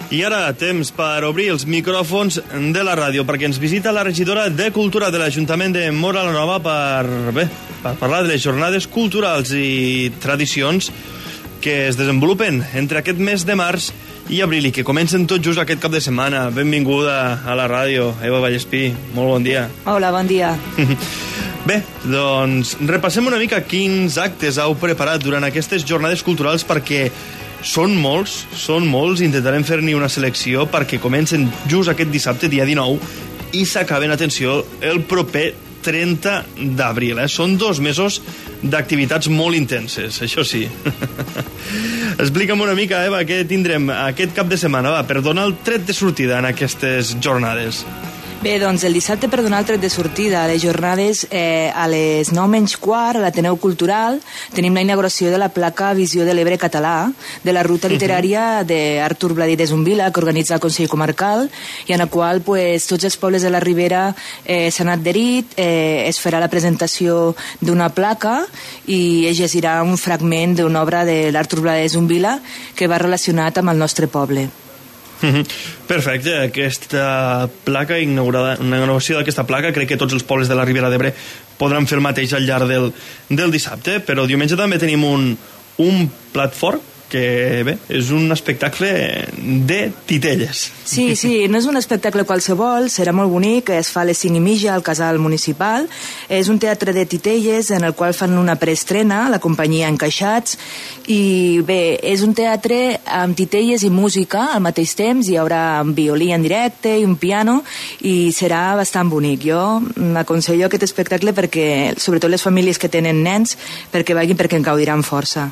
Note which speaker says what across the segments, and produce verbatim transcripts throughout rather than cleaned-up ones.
Speaker 1: I ara, temps per obrir els micròfons de la ràdio, perquè ens visita la regidora de Cultura de l'Ajuntament de Móra la Nova per, bé, per parlar de les jornades culturals i tradicions que es desenvolupen entre aquest mes de març i abril i que comencen tot just aquest cap de setmana. Benvinguda a la ràdio, Eva Vallespí. Molt bon dia.
Speaker 2: Hola, bon dia.
Speaker 1: Bé, doncs repassem una mica quins actes heu preparat durant aquestes jornades culturals, perquè són molts, són molts, intentarem fer-n'hi una selecció perquè comencen just aquest dissabte, dia dinou, i s'acaben, atenció, el proper trenta d'abril. Eh? Són dos mesos d'activitats molt intenses, això sí. Explica'm una mica, Eva, què tindrem aquest cap de setmana, va, per donar el tret de sortida en aquestes jornades.
Speaker 2: Bé, doncs el dissabte, per donar el tret de sortida a les jornades, eh, a les nou menys quart, a l'Ateneu Cultural, tenim la inauguració de la placa Visió de l'Ebre català, de la ruta literària d'Artur Bladí de Zumbila, que organitza el Consell Comarcal, i en la qual pues, tots els pobles de la Ribera eh, s'han adherit, eh, es farà la presentació d'una placa i es llegirà un fragment d'una obra de l'Artur Bladí de Zumbila que va relacionat amb el nostre poble.
Speaker 1: Perfecte, aquesta placa, inaugurada, una inauguració d'aquesta placa, crec que tots els pobles de la Ribera d'Ebre podran fer el mateix al llarg del, del dissabte, però diumenge també tenim un, un plat fort que, bé, és un espectacle de titelles.
Speaker 2: Sí, sí, no és un espectacle qualsevol, serà molt bonic, es fa a les cinc i mitja al Casal Municipal, és un teatre de titelles en el qual fan una preestrena, la companyia Encaixats, i bé, és un teatre amb titelles i música al mateix temps, hi haurà un violí en directe i un piano, i serà bastant bonic. Jo m'aconsello aquest espectacle perquè, sobretot les famílies que tenen nens, perquè vagin perquè en gaudiran força.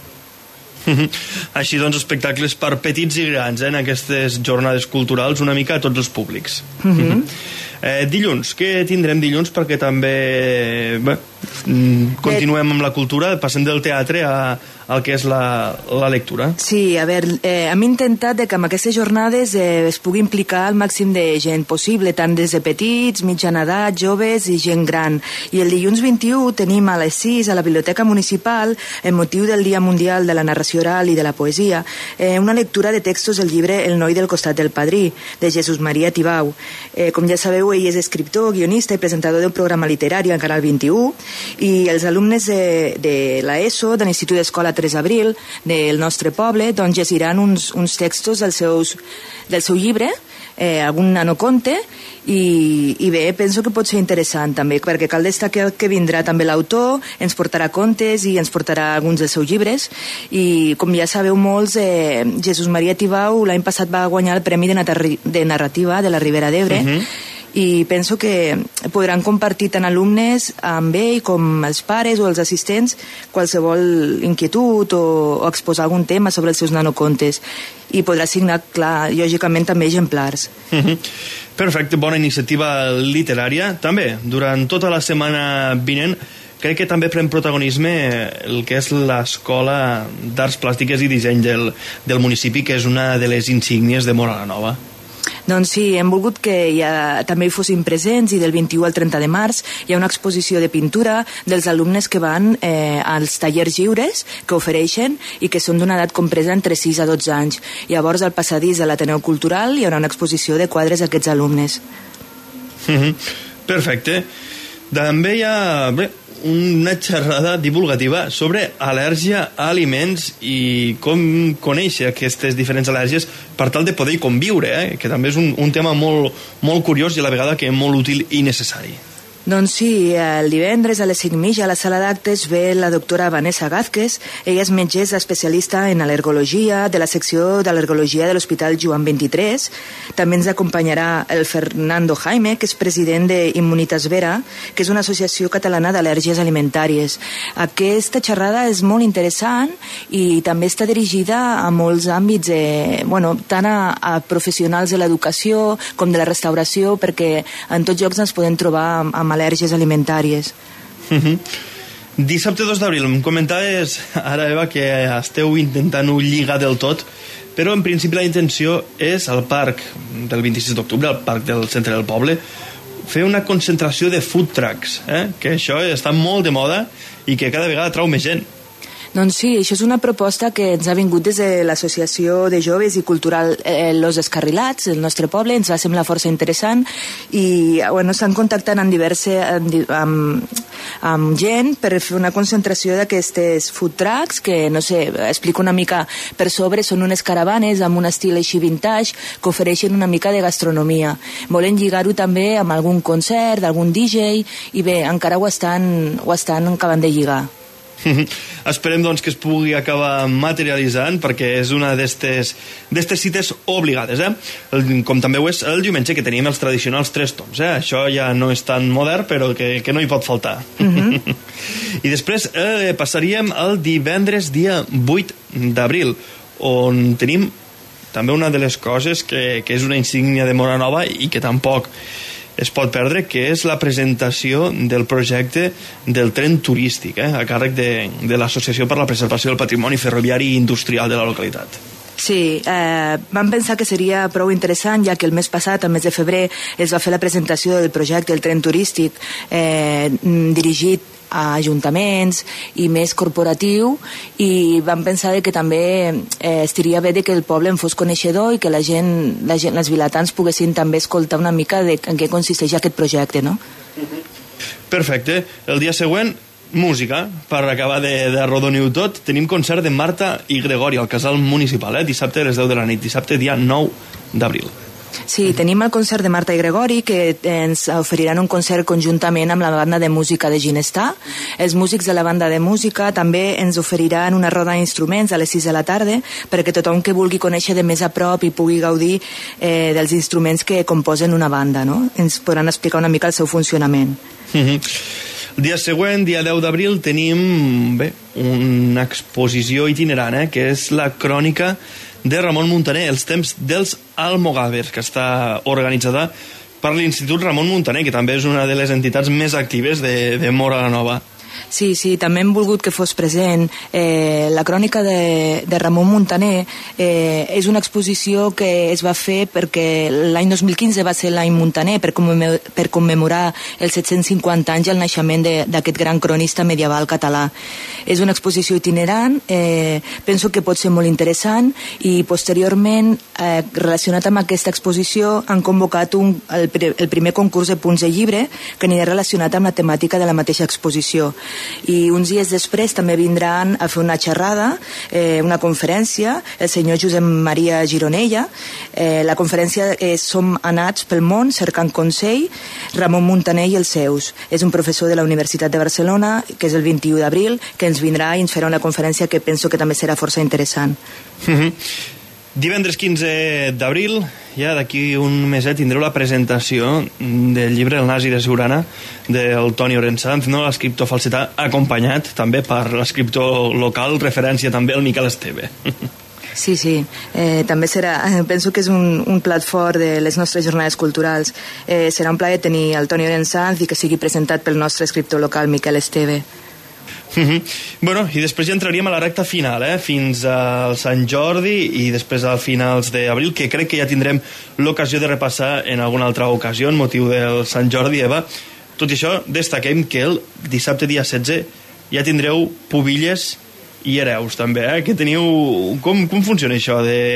Speaker 1: Així doncs, espectacles per petits i grans, eh, en aquestes jornades culturals, una mica a tots els públics. Mm-hmm. eh, dilluns, què tindrem dilluns? Perquè també bé, continuem amb la cultura, passem del teatre a, al que és la, la lectura.
Speaker 2: Sí, a veure, eh, hem intentat de que amb aquestes jornades eh, es pugui implicar el màxim de gent possible, tant des de petits, mitjana edat, joves i gent gran. I el dilluns vint-i-u tenim a les sis a la Biblioteca Municipal, en motiu del Dia Mundial de la Narració Oral i de la Poesia, eh, una lectura de textos del llibre El noi del costat del padrí, de Jesús Maria Tibau. Eh, com ja sabeu, ell és escriptor, guionista i presentador d'un programa literari al Canal vint-i-u, i els alumnes de, de l'ESO, de l'Institut d'Escola tres d'abril, del nostre poble, doncs llegiran uns, uns textos dels seus, del seu llibre, eh, algun nanoconte, i, i bé, penso que pot ser interessant també, perquè cal destacar que vindrà també l'autor, ens portarà contes i ens portarà alguns dels seus llibres, i com ja sabeu molts, eh, Jesús Maria Tibau l'any passat va guanyar el Premi de, Natar- de Narrativa de la Ribera d'Ebre, uh-huh. i penso que podran compartir tant alumnes amb ell com els pares o els assistents qualsevol inquietud o, o exposar algun tema sobre els seus nanocontes, i podrà signar, clar, lògicament també exemplars.
Speaker 1: Mm-hmm. Perfecte, bona iniciativa literària. També, durant tota la setmana vinent, crec que també pren protagonisme el que és l'Escola d'Arts Plàstiques i Disseny del, del municipi, que és una de les insígnies de Móra la Nova.
Speaker 2: Doncs sí, hem volgut que ja també hi fossin presents, i del vint-i-u al trenta de març hi ha una exposició de pintura dels alumnes que van eh, als tallers lliures que ofereixen i que són d'una edat compresa entre sis a dotze anys. Llavors al passadís de l'Ateneu Cultural hi haurà una exposició de quadres d'aquests alumnes.
Speaker 1: Mm-hmm. Perfecte. També hi ha bé, una xerrada divulgativa sobre al·lèrgia a aliments i com conèixer aquestes diferents al·lèrgies per tal de poder conviure, eh? Que també és un, un tema molt, molt curiós i a la vegada que molt útil i necessari.
Speaker 2: Doncs sí, el divendres a les cinc i mitja a la sala d'actes ve la doctora Vanessa Gázquez. Ella és metgessa especialista en al·lergologia de la secció d'al·lergologia de l'Hospital Joan vint-i-tres. També ens acompanyarà el Fernando Jaime, que és president d'Immunitas Vera, que és una associació catalana d'al·lèrgies alimentàries. Aquesta xerrada és molt interessant i també està dirigida a molts àmbits, eh, bueno, tant a, a professionals de l'educació com de la restauració, perquè en tots llocs ens podem trobar amb, amb al·lèrgies alimentàries.
Speaker 1: Mm-hmm. Dissabte dos d'abril, em comentaves ara, Eva, que esteu intentant-ho lligar del tot, però en principi la intenció és al parc del vint-i-sis d'octubre, al parc del centre del poble, fer una concentració de food trucks, eh? Que això està molt de moda i que cada vegada trau més gent.
Speaker 2: Doncs sí, això és una proposta que ens ha vingut des de l'Associació de Joves i Cultural eh, Los Escarrilats, el nostre poble, ens va semblar força interessant i bueno, estan contactant amb, diverse, amb, amb gent per fer una concentració d'aquestes food trucks que, no sé, explico una mica per sobre, són unes caravanes amb un estil així vintage que ofereixen una mica de gastronomia. Volen lligar-ho també amb algun concert, algun D J i bé, encara ho estan, ho estan acabant de lligar.
Speaker 1: Esperem doncs que es pugui acabar materialitzant perquè és una d'estes cites obligades, eh? El, com també ho és el diumenge que tenim els tradicionals tres toms, eh? Això ja no és tan modern però que, que no hi pot faltar. Mm-hmm. I després eh, passaríem al divendres dia vuit d'abril on tenim també una de les coses que, que és una insígnia de Móra Nova i que tampoc es pot perdre, que és la presentació del projecte del tren turístic, eh, a càrrec de, de l'Associació per la Preservació del Patrimoni Ferroviari i Industrial de la localitat.
Speaker 2: Sí, eh, vam pensar que seria prou interessant, ja que el mes passat, el mes de febrer, es va fer la presentació del projecte del tren turístic eh, dirigit a ajuntaments i més corporatiu, i vam pensar que també eh, estaria bé de que el poble en fos coneixedor i que la gent, la gent, els vilatans poguessin també escoltar una mica de en què consisteix aquest projecte, no?
Speaker 1: Perfecte. El dia següent, música. Per acabar de, de arrodonir-ho tot, tenim concert de Marta i Gregori al Casal Municipal, eh? Dissabte a les deu de la nit, dissabte dia nou d'abril.
Speaker 2: Sí, tenim el concert de Marta i Gregori que ens oferiran un concert conjuntament amb la banda de música de Ginestar. Els músics de la banda de música també ens oferiran una roda d'instruments a les sis de la tarda perquè tothom que vulgui conèixer de més a prop i pugui gaudir eh, dels instruments que composen una banda, no? Ens podran explicar una mica el seu funcionament.
Speaker 1: Mm-hmm. El dia següent, dia deu d'abril, tenim bé, una exposició itinerant, eh, que és la crònica de Ramon Muntaner, els temps dels Almogàvers, que està organitzada per l'Institut Ramon Muntaner, que també és una de les entitats més actives de, de Móra la Nova.
Speaker 2: Sí, sí, també hem volgut que fos present. Eh, la crònica de, de Ramon Muntaner eh, és una exposició que es va fer perquè l'any dos mil quinze va ser l'any Muntaner per, commemor per commemorar els set-cents cinquanta anys del naixement d'aquest gran cronista medieval català. És una exposició itinerant, eh, penso que pot ser molt interessant i posteriorment, eh, relacionat amb aquesta exposició, han convocat un, el, el primer concurs de punts de llibre que anirà relacionat amb la temàtica de la mateixa exposició. I uns dies després també vindran a fer una xerrada, eh, una conferència, el senyor Josep Maria Gironella. Eh, la conferència és Som anats pel món cercant consell, Ramon Muntaner i els seus. És un professor de la Universitat de Barcelona, que és el vint-i-u d'abril, que ens vindrà i ens farà una conferència que penso que també serà força interessant.
Speaker 1: Mm-hmm. Divendres quinze d'abril, ja d'aquí un meset, tindreu la presentació del llibre El nazi de Siurana del Toni Orensanz, no? L'escriptor falsetà, acompanyat també per l'escriptor local, referència també al Miquel Esteve.
Speaker 2: Sí, sí, eh, també serà, penso que és un, un plat fort de les nostres jornades culturals. Eh, serà un plaer tenir el Toni Orensanz i que sigui presentat pel nostre escriptor local, Miquel Esteve.
Speaker 1: Mm-hmm. Bueno, i després ja entraríem a la recta final, eh? Fins al Sant Jordi i després a finals d'abril, que crec que ja tindrem l'ocasió de repassar en alguna altra ocasió en motiu del Sant Jordi, Eva. Tot i això, destaquem que el dissabte dia setze ja tindreu pubilles i hereus també, eh? Que teniu... Com, com funciona això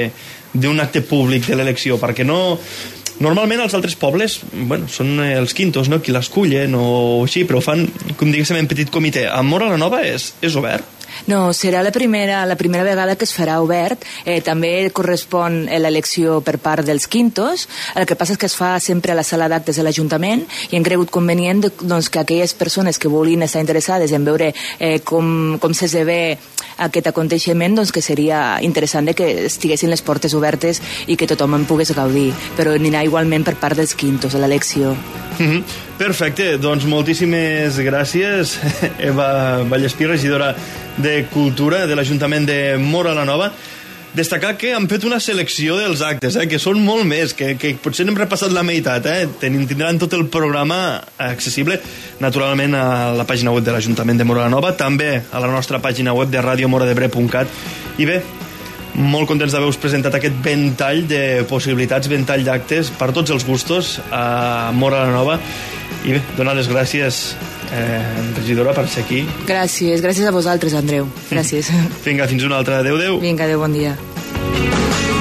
Speaker 1: d'un acte públic de l'elecció? Perquè no... Normalment els altres pobles, bueno, són els quintos, no?, qui l'escullen o així, però ho fan, com diguéssim, en petit comitè. A Móra la Nova és, és obert?
Speaker 2: No, serà la primera, la primera vegada que es farà obert. Eh, també correspon l'elecció per part dels quintos. El que passa és que es fa sempre a la sala d'actes de l'Ajuntament i hem cregut convenient de, doncs, que aquelles persones que vulguin estar interessades en veure eh, com, com s'esdevé aquest aconteixement, doncs que seria interessant de que estiguessin les portes obertes i que tothom en pogués gaudir, però anirà igualment per part dels quintos a l'elecció.
Speaker 1: Mm-hmm. Perfecte, doncs moltíssimes gràcies, Eva Vallespí, regidora de Cultura de l'Ajuntament de Móra la Nova. Destacar que han fet una selecció dels actes, eh, que són molt més, que, que potser n'hem repassat la meitat, eh? Tindran tot el programa accessible, naturalment, a la pàgina web de l'Ajuntament de Móra la Nova, també a la nostra pàgina web de radio moradebre punt cat. I bé, molt contents d'haver-vos presentat aquest ventall de possibilitats, ventall d'actes per tots els gustos a Móra la Nova. I bé, donar les gràcies eh, regidora, per ser aquí.
Speaker 2: Gràcies, gràcies a vosaltres, Andreu. Gràcies.
Speaker 1: Vinga, fins una altra. Adéu, adéu.
Speaker 2: Vinga, adéu, bon dia.